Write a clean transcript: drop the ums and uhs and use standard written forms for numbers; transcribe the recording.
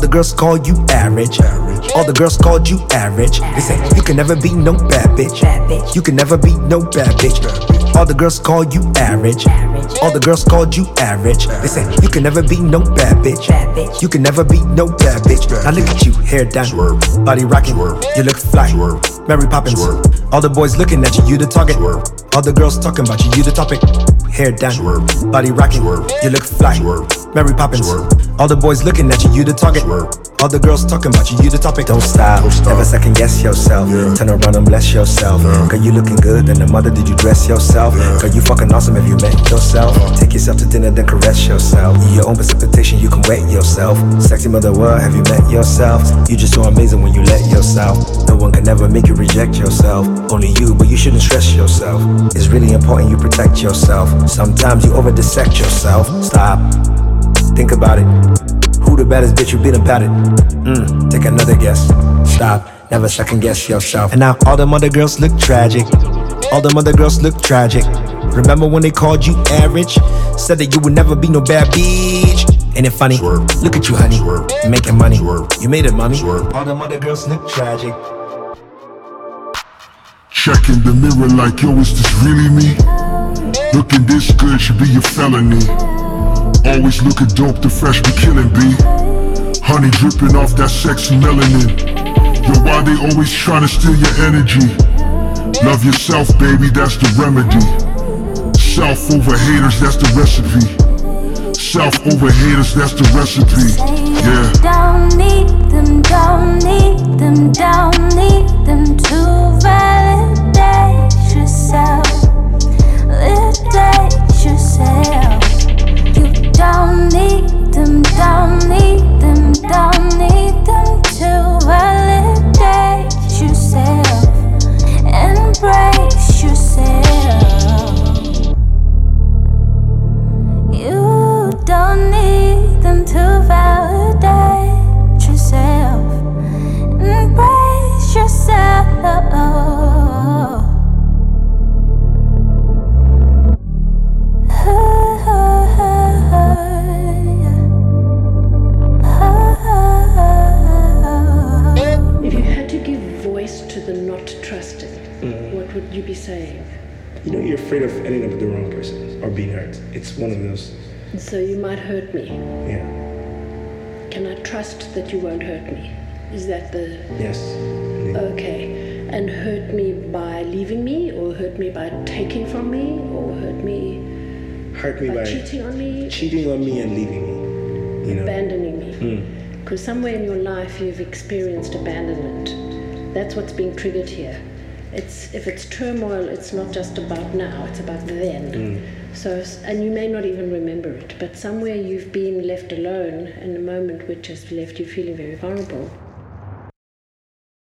the girls call you average. All the girls called you average. They say you can never be no bad bitch. You can never be no bad bitch. All the girls call you average. All the girls called you average. They say you can never be no bad bitch. You can never be no bad bitch. Now look at you, hair down, body rocking, you look fly, Mary Poppins. All the boys looking at you, you the target. All the girls talking about you, you the topic. Hair down, body rocking, you look fly, Mary Poppins. All the boys looking at you, you the target. All the girls talking about you, you the topic. Don't stop, never second guess yourself. Turn around and bless yourself. Girl, you looking good, then the mother, did you dress yourself? Girl, you fucking awesome if you met yourself. Take yourself to dinner, then caress yourself. Your own precipitation, you can wet yourself. Sexy mother, what have you met yourself? You just so amazing when you let yourself. No one can ever make you reject yourself. Only you, but you shouldn't stress yourself. It's really important you protect yourself. Sometimes you over dissect yourself. Stop, think about it. Who the baddest bitch you been about it? Take another guess. Stop, never second guess yourself. And now all them other girls look tragic. All them other girls look tragic. Remember when they called you average? Said that you would never be no bad bitch. Ain't it funny? Look at you, honey, making money. You made it, mommy. All them other girls look tragic. Checking the mirror like, yo, is this really me? Looking this good should be a felony. Always looking dope, the fresh be killing, B. Honey dripping off that sexy melanin. Yo, why they always trying to steal your energy? Love yourself, baby, that's the remedy. Self over haters, that's the recipe. Self over haters, that's the recipe. Yeah. Don't need them, don't need them, don't need them to validate yourself. Validate yourself. You don't need them, don't need them, don't need them to validate yourself. Embrace yourself. You don't need them to validate yourself. Embrace yourself. If you had to give voice to the not trusting, what would you be saying? You know, you're afraid of ending up with the wrong person or being hurt. It's one of those. So you might hurt me. Yeah. Can I trust that you won't hurt me? Is that the... Yes. Yeah. Okay. And hurt me by leaving me, or hurt me by taking from me, or hurt me by cheating on me? Cheating on me and leaving me. You know? Abandoning me. Because somewhere in your life you've experienced abandonment. That's what's being triggered here. If it's turmoil, it's not just about now, it's about then. So, and you may not even remember it, but somewhere you've been left alone in a moment which has left you feeling very vulnerable.